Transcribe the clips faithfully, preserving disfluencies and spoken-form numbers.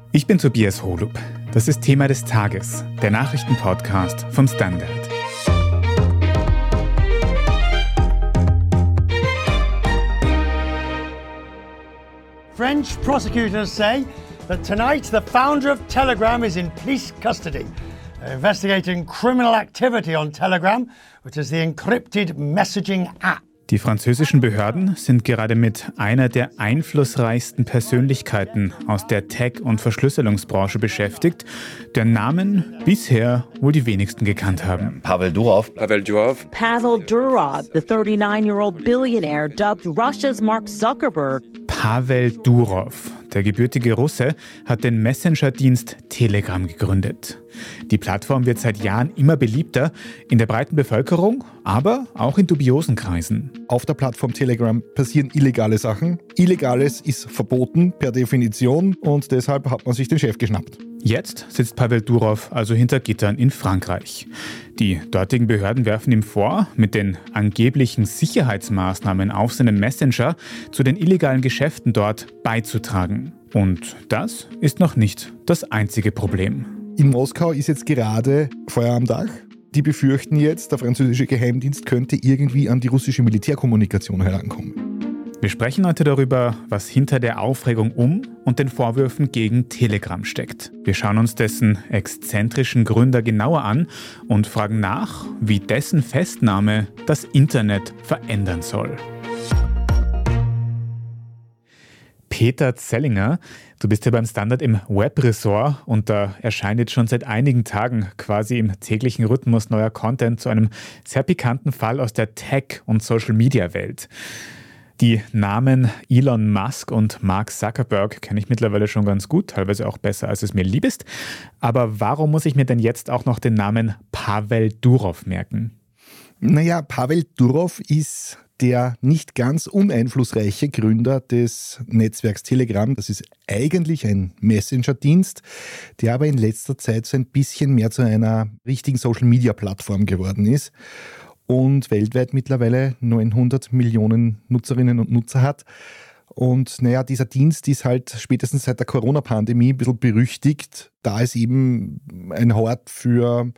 Ich bin Tobias Holub. Das ist Thema des Tages, der Nachrichtenpodcast vom Standard. French prosecutors say that tonight the founder of Telegram is in police custody. They're investigating criminal activity on Telegram, which is the encrypted messaging app. Die französischen Behörden sind gerade mit einer der einflussreichsten Persönlichkeiten aus der Tech- und Verschlüsselungsbranche beschäftigt, deren Namen bisher wohl die wenigsten gekannt haben. Pavel Durov. Pavel Durov. Pavel Durov, the thirty-nine-year-old billionaire dubbed Russia's Mark Zuckerberg. Pavel Durov, der gebürtige Russe, hat den Messenger-Dienst Telegram gegründet. Die Plattform wird seit Jahren immer beliebter in der breiten Bevölkerung, aber auch in dubiosen Kreisen. Auf der Plattform Telegram passieren illegale Sachen. Illegales ist verboten per Definition und deshalb hat man sich den Chef geschnappt. Jetzt sitzt Pavel Durov also hinter Gittern in Frankreich. Die dortigen Behörden werfen ihm vor, mit den angeblichen Sicherheitsmaßnahmen auf seinem Messenger zu den illegalen Geschäften dort beizutragen. Und das ist noch nicht das einzige Problem. In Moskau ist jetzt gerade Feuer am Dach. Die befürchten jetzt, der französische Geheimdienst könnte irgendwie an die russische Militärkommunikation herankommen. Wir sprechen heute darüber, was hinter der Aufregung um und den Vorwürfen gegen Telegram steckt. Wir schauen uns dessen exzentrischen Gründer genauer an und fragen nach, wie dessen Festnahme das Internet verändern soll. Peter Zellinger, du bist ja beim Standard im Webressort und da erscheint jetzt schon seit einigen Tagen quasi im täglichen Rhythmus neuer Content zu einem sehr pikanten Fall aus der Tech- und Social-Media-Welt. Die Namen Elon Musk und Mark Zuckerberg kenne ich mittlerweile schon ganz gut, teilweise auch besser, als es mir lieb ist. Aber warum muss ich mir denn jetzt auch noch den Namen Pavel Durov merken? Naja, Pavel Durov ist der nicht ganz uneinflussreiche Gründer des Netzwerks Telegram. Das ist eigentlich ein Messenger-Dienst, der aber in letzter Zeit so ein bisschen mehr zu einer richtigen Social-Media-Plattform geworden ist und weltweit mittlerweile neunhundert Millionen Nutzerinnen und Nutzer hat. Und naja, dieser Dienst ist halt spätestens seit der Corona-Pandemie ein bisschen berüchtigt, da es eben ein Hort für,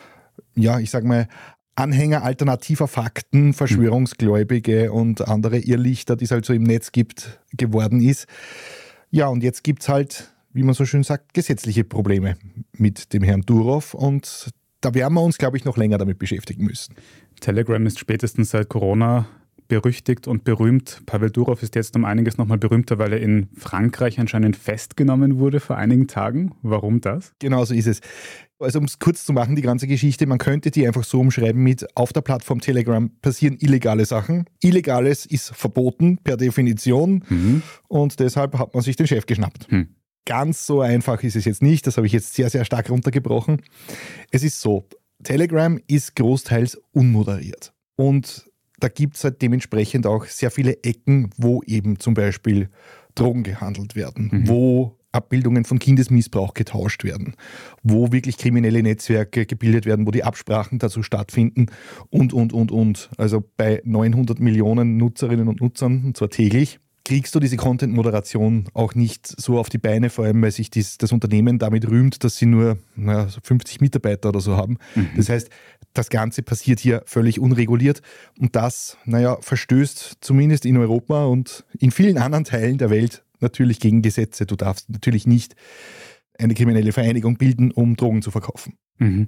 ja, ich sag mal, Anhänger alternativer Fakten, Verschwörungsgläubige und andere Irrlichter, die es halt so im Netz gibt, geworden ist. Ja, und jetzt gibt es halt, wie man so schön sagt, gesetzliche Probleme mit dem Herrn Durov und da werden wir uns, glaube ich, noch länger damit beschäftigen müssen. Telegram ist spätestens seit Corona berüchtigt und berühmt. Pavel Durov ist jetzt um einiges nochmal berühmter, weil er in Frankreich anscheinend festgenommen wurde vor einigen Tagen. Warum das? Genau so ist es. Also um es kurz zu machen, die ganze Geschichte, man könnte die einfach so umschreiben mit, auf der Plattform Telegram passieren illegale Sachen. Illegales ist verboten per Definition mhm. und deshalb hat man sich den Chef geschnappt. Mhm. Ganz so einfach ist es jetzt nicht, das habe ich jetzt sehr, sehr stark runtergebrochen. Es ist so, Telegram ist großteils unmoderiert und da gibt es halt dementsprechend auch sehr viele Ecken, wo eben zum Beispiel Drogen gehandelt werden, mhm. wo Abbildungen von Kindesmissbrauch getauscht werden, wo wirklich kriminelle Netzwerke gebildet werden, wo die Absprachen dazu stattfinden und, und, und, und. Also bei neunhundert Millionen Nutzerinnen und Nutzern, und zwar täglich, kriegst du diese Content-Moderation auch nicht so auf die Beine, vor allem weil sich dies, das Unternehmen damit rühmt, dass sie nur naja, so fünfzig Mitarbeiter oder so haben. Mhm. Das heißt, das Ganze passiert hier völlig unreguliert und das naja, verstößt zumindest in Europa und in vielen anderen Teilen der Welt natürlich gegen Gesetze. Du darfst natürlich nicht eine kriminelle Vereinigung bilden, um Drogen zu verkaufen. Mhm.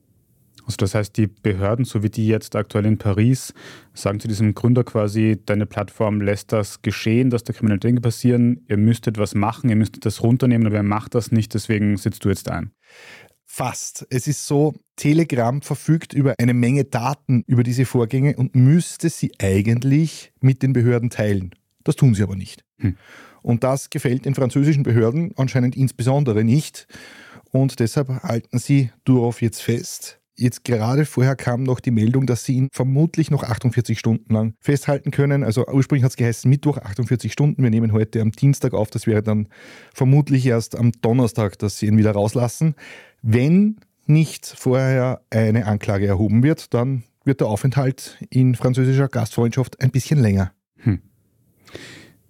Also das heißt, die Behörden, so wie die jetzt aktuell in Paris, sagen zu diesem Gründer quasi, deine Plattform lässt das geschehen, dass da kriminelle Dinge passieren, ihr müsstet was machen, ihr müsstet das runternehmen, aber er macht das nicht, deswegen sitzt du jetzt ein. Fast. Es ist so, Telegram verfügt über eine Menge Daten über diese Vorgänge und müsste sie eigentlich mit den Behörden teilen. Das tun sie aber nicht. Hm. Und das gefällt den französischen Behörden anscheinend insbesondere nicht. Und deshalb halten sie Durov jetzt fest. Jetzt gerade vorher kam noch die Meldung, dass sie ihn vermutlich noch achtundvierzig Stunden lang festhalten können. Also ursprünglich hat es geheißen Mittwoch achtundvierzig Stunden. Wir nehmen heute am Dienstag auf. Das wäre dann vermutlich erst am Donnerstag, dass sie ihn wieder rauslassen. Wenn nicht vorher eine Anklage erhoben wird, dann wird der Aufenthalt in französischer Gastfreundschaft ein bisschen länger. Hm.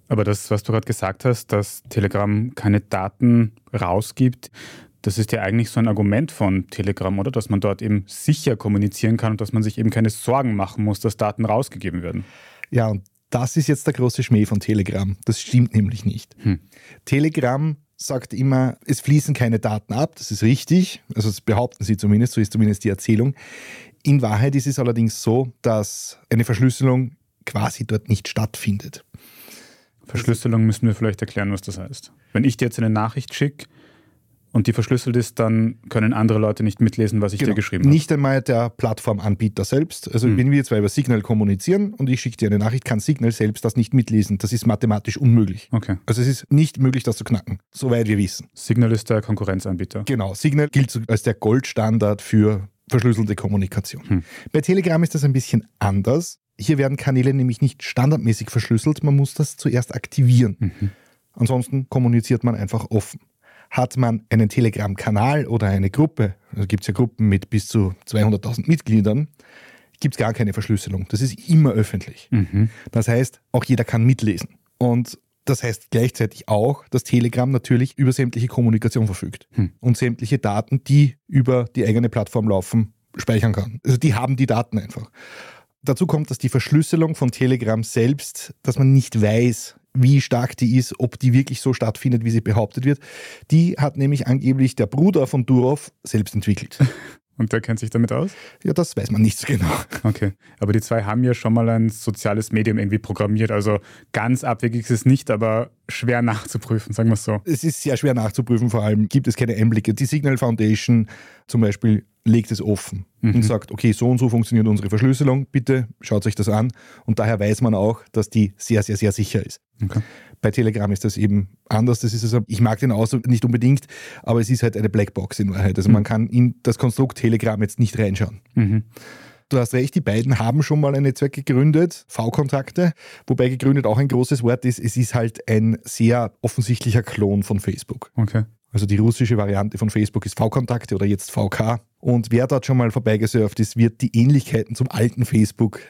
Aber das, was du gerade gesagt hast, dass Telegram keine Daten rausgibt, das ist ja eigentlich so ein Argument von Telegram, oder? Dass man dort eben sicher kommunizieren kann und dass man sich eben keine Sorgen machen muss, dass Daten rausgegeben werden. Ja, und das ist jetzt der große Schmäh von Telegram. Das stimmt nämlich nicht. Hm. Telegram sagt immer, es fließen keine Daten ab. Das ist richtig. Also das behaupten sie zumindest, so ist zumindest die Erzählung. In Wahrheit ist es allerdings so, dass eine Verschlüsselung quasi dort nicht stattfindet. Verschlüsselung müssen wir vielleicht erklären, was das heißt. Wenn ich dir jetzt eine Nachricht schicke und die verschlüsselt ist, dann können andere Leute nicht mitlesen, was ich genau. dir geschrieben habe. Nicht einmal der Plattformanbieter selbst. Also hm. wenn wir zwei über Signal kommunizieren und ich schicke dir eine Nachricht, kann Signal selbst das nicht mitlesen. Das ist mathematisch unmöglich. Okay. Also es ist nicht möglich, das zu knacken, soweit wir wissen. Signal ist der Konkurrenzanbieter. Genau, Signal gilt als der Goldstandard für verschlüsselte Kommunikation. Hm. Bei Telegram ist das ein bisschen anders. Hier werden Kanäle nämlich nicht standardmäßig verschlüsselt, man muss das zuerst aktivieren. Mhm. Ansonsten kommuniziert man einfach offen. Hat man einen Telegram-Kanal oder eine Gruppe, also gibt es ja Gruppen mit bis zu zweihunderttausend Mitgliedern, gibt es gar keine Verschlüsselung. Das ist immer öffentlich. Mhm. Das heißt, auch jeder kann mitlesen. Und das heißt gleichzeitig auch, dass Telegram natürlich über sämtliche Kommunikation verfügt mhm. und sämtliche Daten, die über die eigene Plattform laufen, speichern kann. Also die haben die Daten einfach. Dazu kommt, dass die Verschlüsselung von Telegram selbst, dass man nicht weiß, wie stark die ist, ob die wirklich so stattfindet, wie sie behauptet wird. Die hat nämlich angeblich der Bruder von Durov selbst entwickelt. Und der kennt sich damit aus? Ja, das weiß man nicht so genau. Okay, aber die zwei haben ja schon mal ein soziales Medium irgendwie programmiert. Also ganz abwegig ist es nicht, aber schwer nachzuprüfen, sagen wir es so. Es ist sehr schwer nachzuprüfen, vor allem gibt es keine Einblicke. Die Signal Foundation zum Beispiel legt es offen mhm. und sagt, okay, so und so funktioniert unsere Verschlüsselung, bitte schaut euch das an. Und daher weiß man auch, dass die sehr, sehr, sehr sicher ist. Okay. Bei Telegram ist das eben anders. Das ist also, ich mag den Ausdruck nicht unbedingt, aber es ist halt eine Blackbox in Wahrheit. Also mhm. man kann in das Konstrukt Telegram jetzt nicht reinschauen. Mhm. Du hast recht, die beiden haben schon mal ein Netzwerk gegründet, V-Kontakte, wobei gegründet auch ein großes Wort ist. Es ist halt ein sehr offensichtlicher Klon von Facebook. Okay. Also die russische Variante von Facebook ist V-Kontakte oder jetzt V K. Und wer dort schon mal vorbeigesurft ist, wird die Ähnlichkeiten zum alten Facebook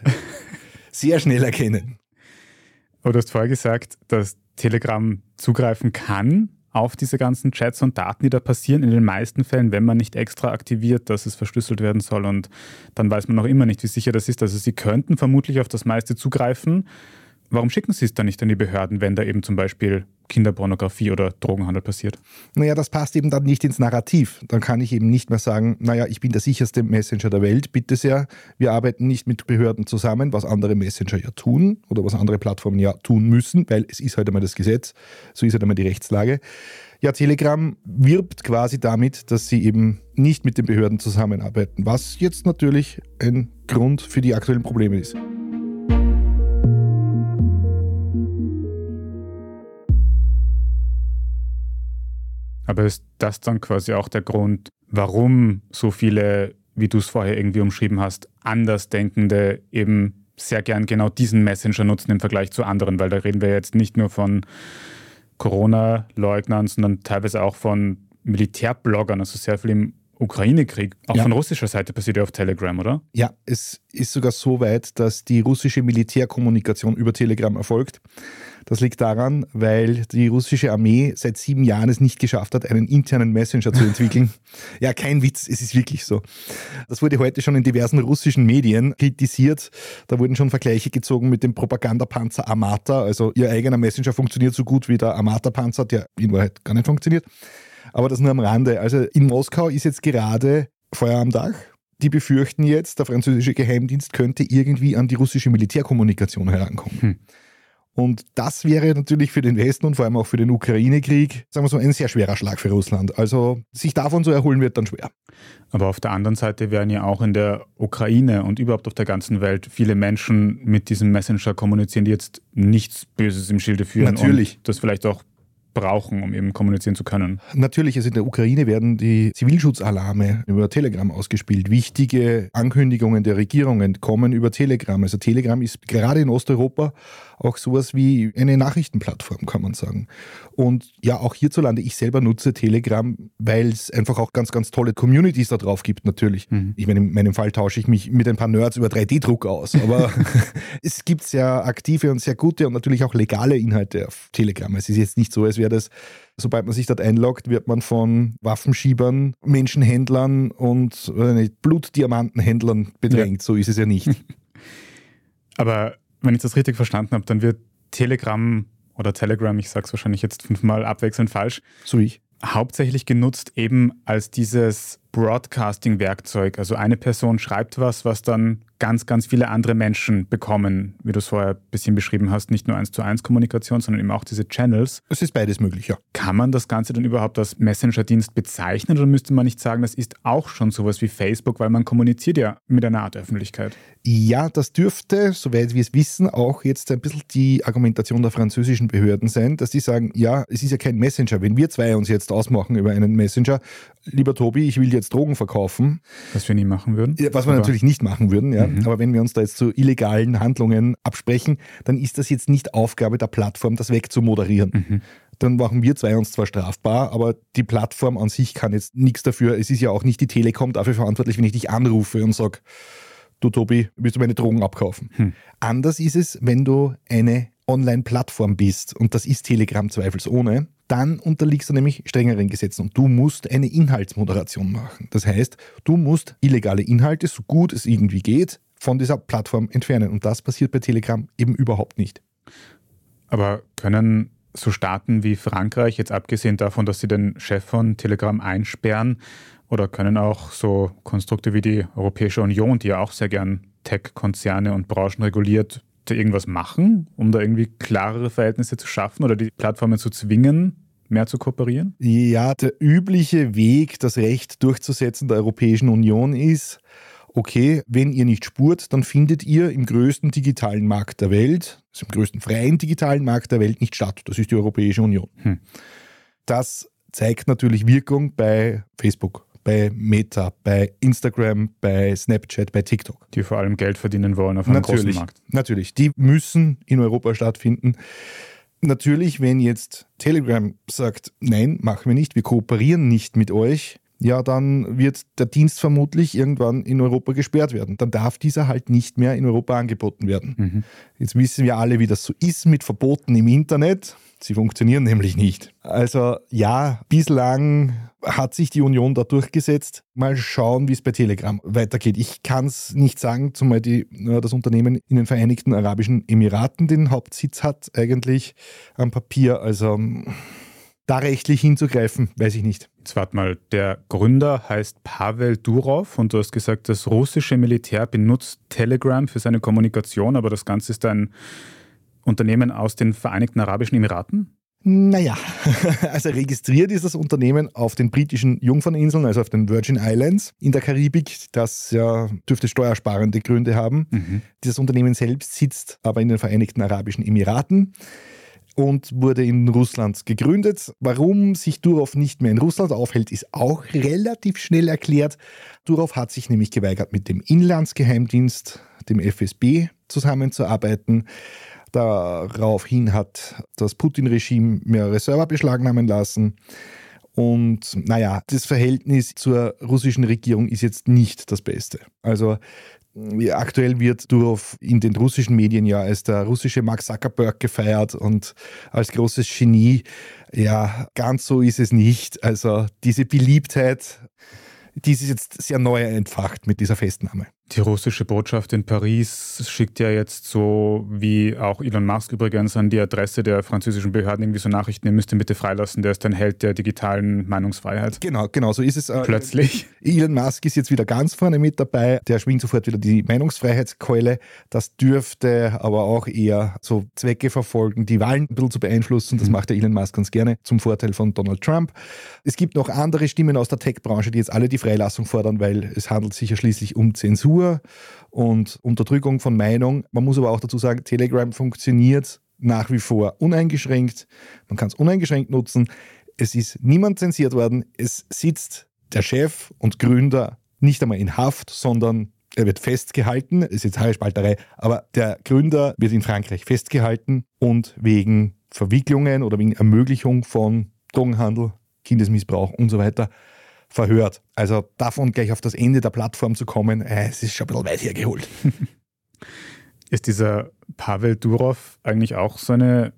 sehr schnell erkennen. Aber du hast vorher gesagt, dass Telegram zugreifen kann auf diese ganzen Chats und Daten, die da passieren, in den meisten Fällen, wenn man nicht extra aktiviert, dass es verschlüsselt werden soll, und dann weiß man noch immer nicht, wie sicher das ist. Also sie könnten vermutlich auf das meiste zugreifen. Warum schicken sie es dann nicht an die Behörden, wenn da eben zum Beispiel Kinderpornografie oder Drogenhandel passiert? Naja, das passt eben dann nicht ins Narrativ. Dann kann ich eben nicht mehr sagen, naja, ich bin der sicherste Messenger der Welt, bitte sehr. Wir arbeiten nicht mit Behörden zusammen, was andere Messenger ja tun oder was andere Plattformen ja tun müssen, weil es ist halt einmal das Gesetz, so ist halt einmal die Rechtslage. Ja, Telegram wirbt quasi damit, dass sie eben nicht mit den Behörden zusammenarbeiten, was jetzt natürlich ein Grund für die aktuellen Probleme ist. Aber ist das dann quasi auch der Grund, warum so viele, wie du es vorher irgendwie umschrieben hast, Andersdenkende eben sehr gern genau diesen Messenger nutzen im Vergleich zu anderen? Weil da reden wir jetzt nicht nur von Corona-Leugnern, sondern teilweise auch von Militärbloggern, also sehr viel im Ukraine-Krieg. Auch ja. Von russischer Seite passiert ja auf Telegram, oder? Ja, es ist sogar so weit, dass die russische Militärkommunikation über Telegram erfolgt. Das liegt daran, weil die russische Armee seit sieben Jahren es nicht geschafft hat, einen internen Messenger zu entwickeln. Ja, kein Witz, es ist wirklich so. Das wurde heute schon in diversen russischen Medien kritisiert. Da wurden schon Vergleiche gezogen mit dem Propagandapanzer Armata. Also ihr eigener Messenger funktioniert so gut wie der Armata-Panzer, der in Wahrheit gar nicht funktioniert. Aber das nur am Rande. Also in Moskau ist jetzt gerade Feuer am Dach. Die befürchten jetzt, der französische Geheimdienst könnte irgendwie an die russische Militärkommunikation herankommen. Hm. Und das wäre natürlich für den Westen und vor allem auch für den Ukraine-Krieg, sagen wir so, ein sehr schwerer Schlag für Russland. Also sich davon zu erholen wird dann schwer. Aber auf der anderen Seite werden ja auch in der Ukraine und überhaupt auf der ganzen Welt viele Menschen mit diesem Messenger kommunizieren, die jetzt nichts Böses im Schilde führen. Natürlich. Und das vielleicht auch brauchen, um eben kommunizieren zu können. Natürlich, also in der Ukraine werden die Zivilschutzalarme über Telegram ausgespielt. Wichtige Ankündigungen der Regierungen kommen über Telegram. Also Telegram ist gerade in Osteuropa auch sowas wie eine Nachrichtenplattform, kann man sagen. Und ja, auch hierzulande, ich selber nutze Telegram, weil es einfach auch ganz, ganz tolle Communities da drauf gibt, natürlich. Mhm. Ich meine, in meinem Fall tausche ich mich mit ein paar Nerds über drei D Druck aus, aber es gibt sehr aktive und sehr gute und natürlich auch legale Inhalte auf Telegram. Es ist jetzt nicht so, als wäre das, sobald man sich dort einloggt, wird man von Waffenschiebern, Menschenhändlern und äh, Blutdiamantenhändlern bedrängt. Ja. So ist es ja nicht. Aber wenn ich das richtig verstanden habe, dann wird Telegram oder Telegram, ich sage es wahrscheinlich jetzt fünfmal abwechselnd falsch, so wie ich, hauptsächlich genutzt eben als dieses Broadcasting-Werkzeug. Also eine Person schreibt was, was dann ganz, ganz viele andere Menschen bekommen, wie du es vorher ein bisschen beschrieben hast, nicht nur eins zu eins Kommunikation, sondern eben auch diese Channels. Es ist beides möglich, ja. Kann man das Ganze dann überhaupt als Messenger-Dienst bezeichnen oder müsste man nicht sagen, das ist auch schon sowas wie Facebook, weil man kommuniziert ja mit einer Art Öffentlichkeit? Ja, das dürfte, soweit wir es wissen, auch jetzt ein bisschen die Argumentation der französischen Behörden sein, dass die sagen, ja, es ist ja kein Messenger. Wenn wir zwei uns jetzt ausmachen über einen Messenger, lieber Tobi, ich will jetzt Drogen verkaufen. Was wir nie machen würden. Ja, was wir aber natürlich nicht machen würden, ja. Mhm. Aber wenn wir uns da jetzt zu illegalen Handlungen absprechen, dann ist das jetzt nicht Aufgabe der Plattform, das wegzumoderieren. Mhm. Dann machen wir zwei uns zwar strafbar, aber die Plattform an sich kann jetzt nichts dafür. Es ist ja auch nicht die Telekom dafür verantwortlich, wenn ich dich anrufe und sage, du Tobi, willst du meine Drogen abkaufen? Hm. Anders ist es, wenn du eine Online-Plattform bist und das ist Telegram zweifelsohne, dann unterliegst du nämlich strengeren Gesetzen und du musst eine Inhaltsmoderation machen. Das heißt, du musst illegale Inhalte, so gut es irgendwie geht, von dieser Plattform entfernen und das passiert bei Telegram eben überhaupt nicht. Aber können so Staaten wie Frankreich, jetzt abgesehen davon, dass sie den Chef von Telegram einsperren, oder können auch so Konstrukte wie die Europäische Union, die ja auch sehr gern Tech-Konzerne und Branchen reguliert, da irgendwas machen, um da irgendwie klarere Verhältnisse zu schaffen oder die Plattformen zu zwingen, mehr zu kooperieren? Ja, der übliche Weg, das Recht durchzusetzen der Europäischen Union ist, okay, wenn ihr nicht spurt, dann findet ihr im größten digitalen Markt der Welt, also im größten freien digitalen Markt der Welt nicht statt. Das ist die Europäische Union. Hm. Das zeigt natürlich Wirkung bei Facebook, bei Meta, bei Instagram, bei Snapchat, bei TikTok. Die vor allem Geld verdienen wollen auf einem natürlich, großen Markt. Natürlich, die müssen in Europa stattfinden. Natürlich, wenn jetzt Telegram sagt, nein, machen wir nicht, wir kooperieren nicht mit euch, ja, dann wird der Dienst vermutlich irgendwann in Europa gesperrt werden. Dann darf dieser halt nicht mehr in Europa angeboten werden. Mhm. Jetzt wissen wir alle, wie das so ist mit Verboten im Internet. Sie funktionieren nämlich nicht. Also ja, bislang hat sich die Union da durchgesetzt. Mal schauen, wie es bei Telegram weitergeht. Ich kann es nicht sagen, zumal die, das Unternehmen in den Vereinigten Arabischen Emiraten den Hauptsitz hat, eigentlich am Papier. Also da rechtlich hinzugreifen, weiß ich nicht. Jetzt warte mal, der Gründer heißt Pavel Durov und du hast gesagt, das russische Militär benutzt Telegram für seine Kommunikation, aber das Ganze ist ein Unternehmen aus den Vereinigten Arabischen Emiraten? Naja, also registriert ist das Unternehmen auf den britischen Jungferninseln, also auf den Virgin Islands in der Karibik. Das ja, dürfte steuersparende Gründe haben. Mhm. Dieses Unternehmen selbst sitzt aber in den Vereinigten Arabischen Emiraten und wurde in Russland gegründet. Warum sich Durov nicht mehr in Russland aufhält, ist auch relativ schnell erklärt. Durov hat sich nämlich geweigert, mit dem Inlandsgeheimdienst, dem F S B, zusammenzuarbeiten. Daraufhin hat das Putin-Regime mehrere Server beschlagnahmen lassen. Und naja, das Verhältnis zur russischen Regierung ist jetzt nicht das Beste. Also aktuell wird Durov in den russischen Medien ja als der russische Mark Zuckerberg gefeiert und als großes Genie. Ja, ganz so ist es nicht. Also diese Beliebtheit, die ist jetzt sehr neu entfacht mit dieser Festnahme. Die russische Botschaft in Paris schickt ja jetzt so, wie auch Elon Musk übrigens, an die Adresse der französischen Behörden irgendwie so Nachrichten, ihr müsst ihn bitte freilassen, der ist ein Held der digitalen Meinungsfreiheit. Genau, genau, so ist es. Plötzlich. Elon Musk ist jetzt wieder ganz vorne mit dabei, der schwingt sofort wieder die Meinungsfreiheitskeule. Das dürfte aber auch eher so Zwecke verfolgen, die Wahlen ein bisschen zu beeinflussen. Das mhm. macht der Elon Musk ganz gerne zum Vorteil von Donald Trump. Es gibt noch andere Stimmen aus der Tech-Branche, die jetzt alle die Freilassung fordern, weil es handelt sich ja schließlich um Zensur und Unterdrückung von Meinung. Man muss aber auch dazu sagen, Telegram funktioniert nach wie vor uneingeschränkt. Man kann es uneingeschränkt nutzen. Es ist niemand zensiert worden. Es sitzt der Chef und Gründer nicht einmal in Haft, sondern er wird festgehalten. Das ist jetzt Haarspalterei, aber der Gründer wird in Frankreich festgehalten und wegen Verwicklungen oder wegen Ermöglichung von Drogenhandel, Kindesmissbrauch und so weiter verhört. Also davon gleich auf das Ende der Plattform zu kommen, äh, es ist schon ein bisschen weit hergeholt. Ist dieser Pavel Durov eigentlich auch so eine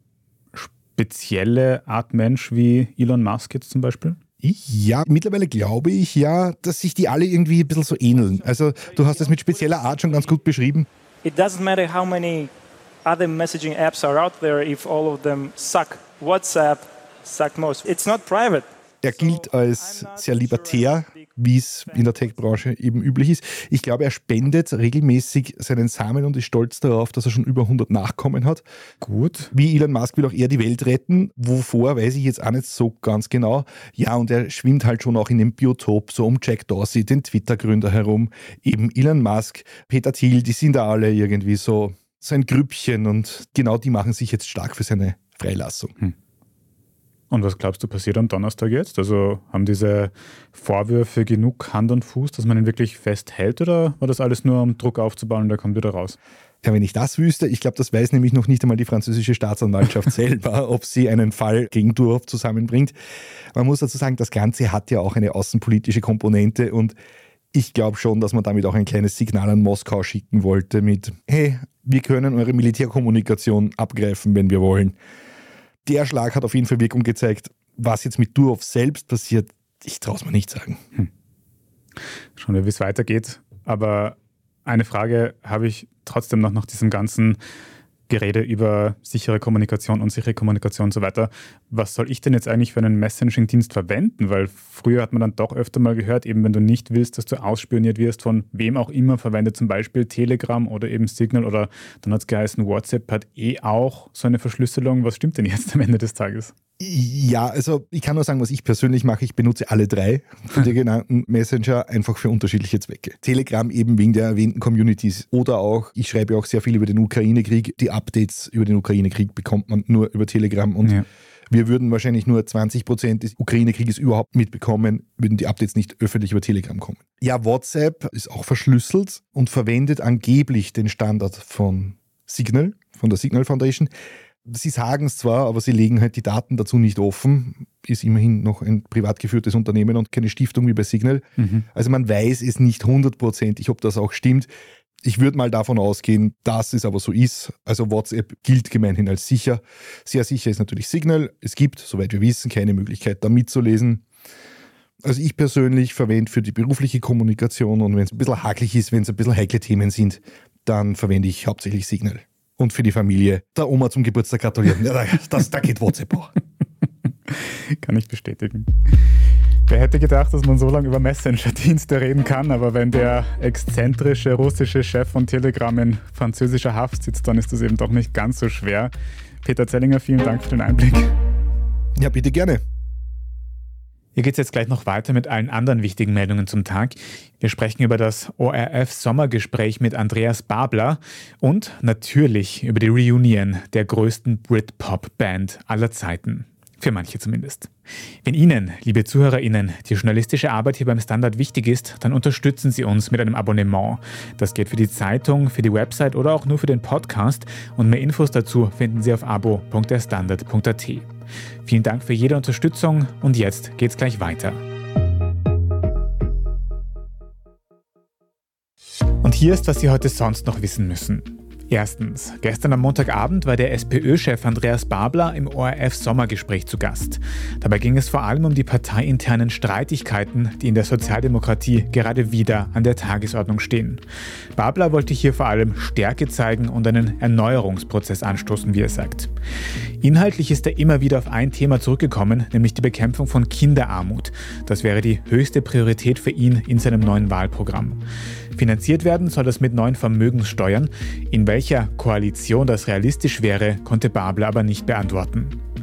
spezielle Art Mensch wie Elon Musk jetzt zum Beispiel? Ja, mittlerweile glaube ich ja, dass sich die alle irgendwie ein bisschen so ähneln. Also du hast das mit spezieller Art schon ganz gut beschrieben. It doesn't matter how many other messaging apps are out there if all of them suck. WhatsApp suck most. It's not private. Er gilt als sehr libertär, wie es in der Tech-Branche eben üblich ist. Ich glaube, er spendet regelmäßig seinen Samen und ist stolz darauf, dass er schon über hundert Nachkommen hat. Gut. Wie Elon Musk will auch er die Welt retten. Wovor, weiß ich jetzt auch nicht so ganz genau. Ja, und er schwimmt halt schon auch in dem Biotop, so um Jack Dorsey, den Twitter-Gründer herum. Eben Elon Musk, Peter Thiel, die sind da alle irgendwie so, so ein Grüppchen und genau die machen sich jetzt stark für seine Freilassung. Hm. Und was glaubst du passiert am Donnerstag jetzt? Also haben diese Vorwürfe genug Hand und Fuß, dass man ihn wirklich festhält, oder war das alles nur um Druck aufzubauen und er kommt wieder raus? Ja, wenn ich das wüsste, ich glaube, das weiß nämlich noch nicht einmal die französische Staatsanwaltschaft selber, ob sie einen Fall gegen Durov zusammenbringt. Man muss dazu sagen, das Ganze hat ja auch eine außenpolitische Komponente und ich glaube schon, dass man damit auch ein kleines Signal an Moskau schicken wollte mit, hey, wir können eure Militärkommunikation abgreifen, wenn wir wollen. Der Schlag hat auf jeden Fall Wirkung gezeigt. Was jetzt mit Durov selbst passiert, ich traue es mir nicht sagen. Hm. Schauen wir, wie es weitergeht. Aber eine Frage habe ich trotzdem noch nach diesem ganzen Gerede über sichere Kommunikation, unsichere Kommunikation und so weiter. Was soll ich denn jetzt eigentlich für einen Messaging-Dienst verwenden? Weil früher hat man dann doch öfter mal gehört, eben wenn du nicht willst, dass du ausspioniert wirst von wem auch immer, verwende zum Beispiel Telegram oder eben Signal oder dann hat es geheißen, WhatsApp hat eh auch so eine Verschlüsselung. Was stimmt denn jetzt am Ende des Tages? Ja, also ich kann nur sagen, was ich persönlich mache. Ich benutze alle drei von den genannten Messenger einfach für unterschiedliche Zwecke. Telegram eben wegen der erwähnten Communities oder auch, ich schreibe auch sehr viel über den Ukraine-Krieg. Die Updates über den Ukraine-Krieg bekommt man nur über Telegram und ja. Wir würden wahrscheinlich nur zwanzig Prozent des Ukraine-Krieges überhaupt mitbekommen, würden die Updates nicht öffentlich über Telegram kommen. Ja, WhatsApp ist auch verschlüsselt und verwendet angeblich den Standard von Signal, von der Signal Foundation. Sie sagen es zwar, aber sie legen halt die Daten dazu nicht offen. Ist immerhin noch ein privat geführtes Unternehmen und keine Stiftung wie bei Signal. Mhm. Also man weiß es nicht hundertprozentig, ob das auch stimmt. Ich würde mal davon ausgehen, dass es aber so ist. Also WhatsApp gilt gemeinhin als sicher. Sehr sicher ist natürlich Signal. Es gibt, soweit wir wissen, keine Möglichkeit, da mitzulesen. Also ich persönlich verwende für die berufliche Kommunikation und wenn es ein bisschen hakelig ist, wenn es ein bisschen heikle Themen sind, dann verwende ich hauptsächlich Signal. Und für die Familie der Oma zum Geburtstag gratulieren. Ja, das, da geht WhatsApp auch. Kann ich bestätigen. Wer hätte gedacht, dass man so lange über Messenger-Dienste reden kann, aber wenn der exzentrische russische Chef von Telegram in französischer Haft sitzt, dann ist das eben doch nicht ganz so schwer. Peter Zellinger, vielen Dank für den Einblick. Ja, bitte gerne. Hier geht es jetzt gleich noch weiter mit allen anderen wichtigen Meldungen zum Tag. Wir sprechen über das O R F-Sommergespräch mit Andreas Babler und natürlich über die Reunion der größten Britpop-Band aller Zeiten. Für manche zumindest. Wenn Ihnen, liebe ZuhörerInnen, die journalistische Arbeit hier beim Standard wichtig ist, dann unterstützen Sie uns mit einem Abonnement. Das geht für die Zeitung, für die Website oder auch nur für den Podcast. Und mehr Infos dazu finden Sie auf abo punkt der standard punkt a t. Vielen Dank für jede Unterstützung und jetzt geht's gleich weiter. Und hier ist, was Sie heute sonst noch wissen müssen. Erstens, gestern am Montagabend war der SPÖ-Chef Andreas Babler im O R F-Sommergespräch zu Gast. Dabei ging es vor allem um die parteiinternen Streitigkeiten, die in der Sozialdemokratie gerade wieder an der Tagesordnung stehen. Babler wollte hier vor allem Stärke zeigen und einen Erneuerungsprozess anstoßen, wie er sagt. Inhaltlich ist er immer wieder auf ein Thema zurückgekommen, nämlich die Bekämpfung von Kinderarmut. Das wäre die höchste Priorität für ihn in seinem neuen Wahlprogramm. Finanziert werden soll das mit neuen Vermögenssteuern. In welcher Koalition das realistisch wäre, konnte Babler aber nicht beantworten.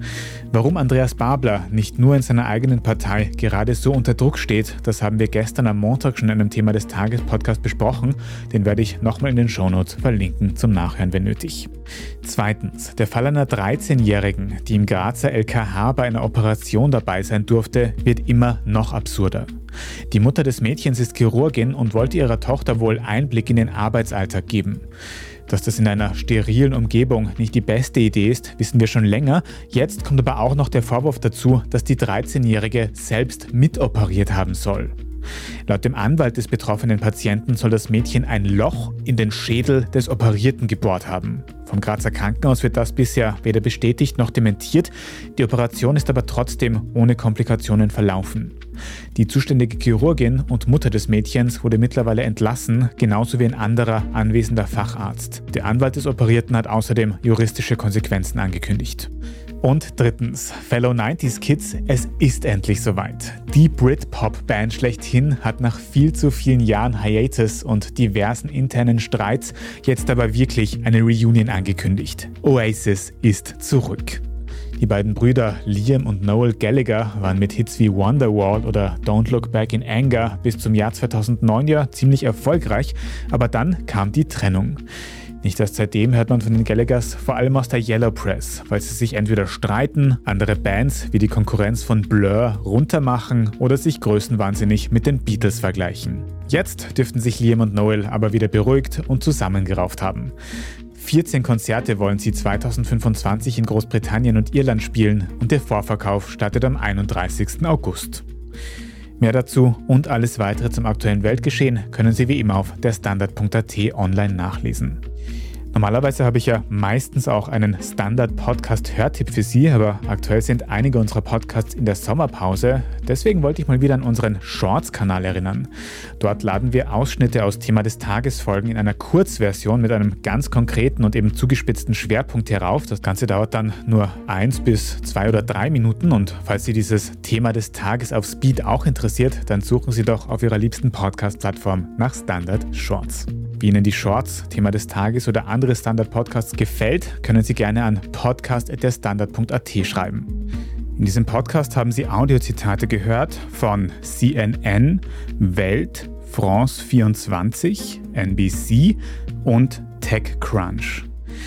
Warum Andreas Babler nicht nur in seiner eigenen Partei gerade so unter Druck steht, das haben wir gestern am Montag schon in einem Thema des Tages Podcast besprochen. Den werde ich nochmal in den Shownotes verlinken zum Nachhören, wenn nötig. Zweitens, der Fall einer dreizehnjährigen, die im Grazer L K H bei einer Operation dabei sein durfte, wird immer noch absurder. Die Mutter des Mädchens ist Chirurgin und wollte ihrer Tochter wohl Einblick in den Arbeitsalltag geben. Dass das in einer sterilen Umgebung nicht die beste Idee ist, wissen wir schon länger. Jetzt kommt aber auch noch der Vorwurf dazu, dass die dreizehnjährige selbst mitoperiert haben soll. Laut dem Anwalt des betroffenen Patienten soll das Mädchen ein Loch in den Schädel des Operierten gebohrt haben. Vom Grazer Krankenhaus wird das bisher weder bestätigt noch dementiert. Die Operation ist aber trotzdem ohne Komplikationen verlaufen. Die zuständige Chirurgin und Mutter des Mädchens wurde mittlerweile entlassen, genauso wie ein anderer anwesender Facharzt. Der Anwalt des Operierten hat außerdem juristische Konsequenzen angekündigt. Und drittens, Fellow neunziger Kids, es ist endlich soweit. Die Britpop-Band schlechthin hat nach viel zu vielen Jahren Hiatus und diversen internen Streits jetzt aber wirklich eine Reunion angekündigt. Oasis ist zurück. Die beiden Brüder Liam und Noel Gallagher waren mit Hits wie Wonderwall oder Don't Look Back in Anger bis zum Jahr zweitausendneun ja ziemlich erfolgreich, aber dann kam die Trennung. Nicht erst seitdem hört man von den Gallaghers vor allem aus der Yellow Press, weil sie sich entweder streiten, andere Bands wie die Konkurrenz von Blur runtermachen oder sich größenwahnsinnig mit den Beatles vergleichen. Jetzt dürften sich Liam und Noel aber wieder beruhigt und zusammengerauft haben. vierzehn Konzerte wollen sie zweitausendfünfundzwanzig in Großbritannien und Irland spielen und der Vorverkauf startet am einunddreißigsten August. Mehr dazu und alles weitere zum aktuellen Weltgeschehen können Sie wie immer auf der Standard punkt a t online nachlesen. Normalerweise habe ich ja meistens auch einen Standard-Podcast-Hörtipp für Sie, aber aktuell sind einige unserer Podcasts in der Sommerpause. Deswegen wollte ich mal wieder an unseren Shorts-Kanal erinnern. Dort laden wir Ausschnitte aus Thema des Tages-Folgen in einer Kurzversion mit einem ganz konkreten und eben zugespitzten Schwerpunkt herauf. Das Ganze dauert dann nur eins bis zwei oder drei Minuten und falls Sie dieses Thema des Tages auf Speed auch interessiert, dann suchen Sie doch auf Ihrer liebsten Podcast-Plattform nach Standard Shorts. Wie Ihnen die Shorts, Thema des Tages oder andere Standard-Podcasts gefällt, können Sie gerne an podcast at der standard punkt a t schreiben. In diesem Podcast haben Sie Audiozitate gehört von C N N, Welt, France vierundzwanzig, N B C und TechCrunch.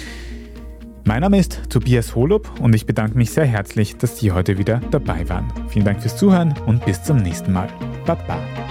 Mein Name ist Tobias Holub und ich bedanke mich sehr herzlich, dass Sie heute wieder dabei waren. Vielen Dank fürs Zuhören und bis zum nächsten Mal. Baba.